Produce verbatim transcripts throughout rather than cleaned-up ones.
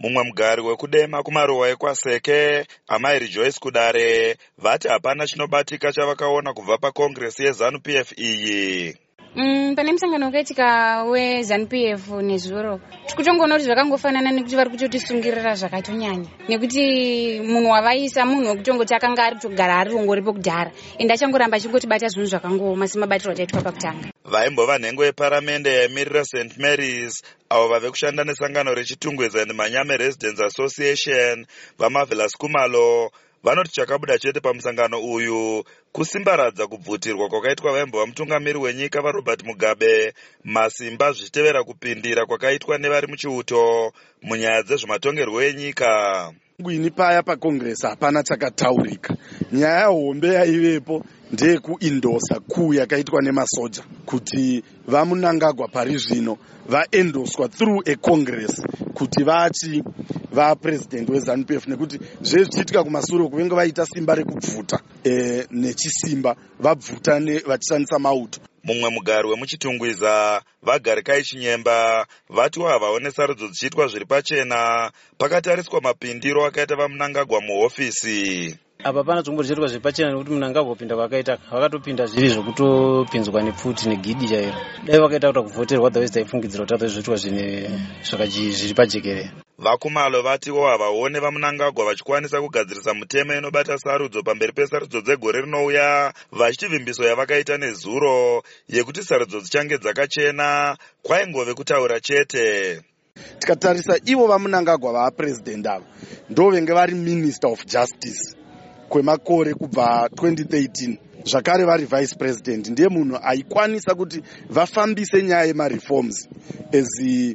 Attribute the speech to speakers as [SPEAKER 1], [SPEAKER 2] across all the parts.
[SPEAKER 1] Mumwe mugari wekudema kumaruwa ekwaseke, amai Rejoice Kudare, vati hapana chinobatika chavakaona kubva pakongresi yeZANU-P F iyi.
[SPEAKER 2] Mm, pane musangano wakaitika weZANU-P F nezuro tikutongoona kuti zvakangofanana nekuti vari kutotisungirira zvakatonyanya, nekuti munhu wavaisa munhu wekutongoti akanga ari kutogara ari ongoripo kudhara ende achangoramba achingotibata zvinhu zvakangooma semabatiro ataitwa pakutanga.
[SPEAKER 1] Vaimbova nhengo yeparamende yaimirira Saint Mary's avo vave kushanda nesangano rechitungwedza neManyame Residents Association vaMarvelous Kumalo vanoti chakabuda chete pamusangano uyu kusimbaradza kubvutirwa kwakaitwa vaimbova mutungamiri wenyika vaRobert Mugabe masimba zvichitevera kupindira kwakaitwa nevari muchiuto munyaya dzezvematongerwo enyika.
[SPEAKER 3] Gwini paya pakongresi hapana chakataurika. Nyaya hombe yaivepo ndeyekuindosa kuu yakaitwa nemasoja kuti vaMunangagwa pari zvino vaendoswa through a congress kuti vachi vapresident weZANU-P F, nekuti zvezvichiitika kumashure kuvenge vaita simba rekubvuta e, nechisimba vabvuta vachishandisa mauto.
[SPEAKER 1] Mumwe mugari wemuchitungwiza vaGarikai Chinyemba vatiwo havaone sarudzo dzichiitwa zviri pachena pakatariswa mapindiro akaita vaMunangagwa muhofisi.
[SPEAKER 4] Apa pana zvombodziitwa zviri pachena nekuti Munangagwa kupinda kwakaita vakatopinda zviri zvokutopinzwa nepfuti negidi chairo. Dai vakaita kuti kuvhoterwa otherwise taifungidzira kuti zviitwa zvine zviri pajekerere.
[SPEAKER 1] Vakumalo vatiwo havaone vaMunangagwa vachikwanisa kugadzirisa mutemo inobata sarudzo pamberi pesarudzo dzegore rinouya, vachiti vimbiso yavakaita nezuro yekuti sarudzo dzichange dzakachena kwaingove kutaura chete.
[SPEAKER 3] Tikatarisa ivo vaMunangagwa vapresident avo ndovenge vari Minister of Justice kwemakore kubva twenty thirteen, zvakare vari vice president, ndiye munhu aikwanisa kuti vafambise nyaya yemareforms as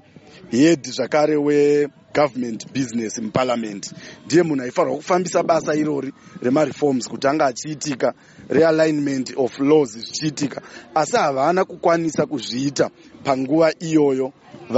[SPEAKER 3] head zvakare wegovernment business muparliament. Ndiye munhu aifanirwa kufambisa basa irori remareforms kuti anga achiitika, realignment of laws zvichiitika, asi havana kukwanisa kuzviita panguva iyoyo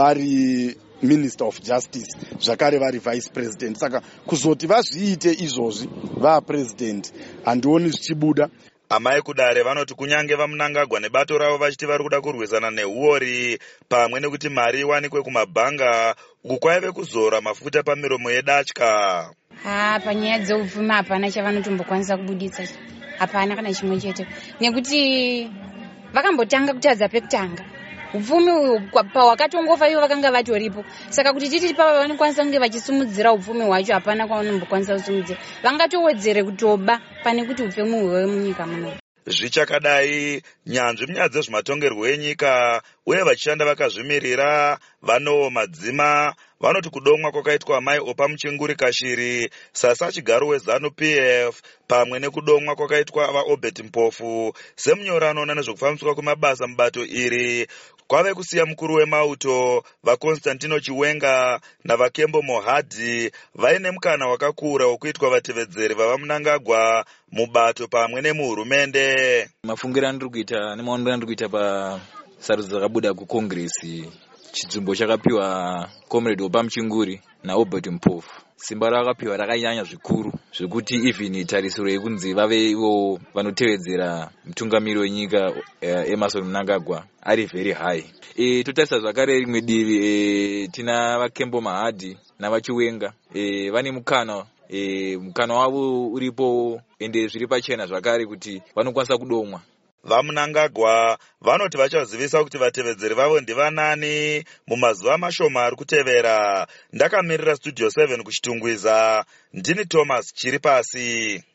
[SPEAKER 3] vari Minister of Justice zvakare vari vice president. Saka kuzoti vazviite izvozvi vapresident handioni zvichibuda.
[SPEAKER 1] Amai Kudare vanoti kunyange vaMunangagwa nebato ravo vachiti vari kuda kurwisana nehuori pamwe nekuti mari iwanikwe kumabhanga uku kwaive kuzora mafuta pamiromo yedatya.
[SPEAKER 2] Ha, panyaya dzeupfumi hapana chavanotombokwanisa kubuditsa, hapana kana chimwe chete, nekuti vakambotanga kutadza pekutanga. Upfumi pawakatongofa ivo vakanga vatoripo, saka kuti titi pava vanokwanisa kunge vachisimudzira upfumi hwacho hapana kwavanombokwanisa kusimudzira, vangatowedzere kutoba pane kuti upfumi hweve munyika muno.
[SPEAKER 1] Zvichakadai, nyanzvi munyaya dzezvematongerwo enyika uye vachishanda vakazvimirira vanowo madzima vanoti kudomwa kwakaitwa amai Opa Muchinguri Kashiri sasa chigaro weZANU-P F pamwe nekudomwa kwakaitwa vaObert Mpofu semunyori anoona nezvokufambiswa kwemabasa mubato iri kwave kusiya mukuru wemauto vaConstantino Chiwenga navaKembo Mohadhi vaine mukana wakakura wokuitwa vatevedzeri vavaMunangagwa mubato pamwe nemuhurumende.
[SPEAKER 5] Mafungiro andiri kuita nemaonero andiri kuita pasarudzo dzakabuda kukongresi, chidzumbo chakapiwa comrade Opa Muchinguri naObert Mpofu, simba rakapiwa rakanyanya zvikuru zvekuti even tarisiro yekunzi vave ivo vanotevedzera mutungamiri wenyika Emmerson Mnangagwa ari very high. E, totarisa zvakare rimwe divi e, tina vaKembo Mohadhi navaChiwenga e, vane mukana e, mukana wavo uripo ende zviri pachena zvakare kuti vanokwanisa kudomwa.
[SPEAKER 1] VaMunangagwa vanoti vachazivisa kuti vatevedzeri vavo ndivanani mumazuva mashoma ari kutevera. Ndakamirira Studio seven kuchitungwiza, ndini Thomas Chiripasi.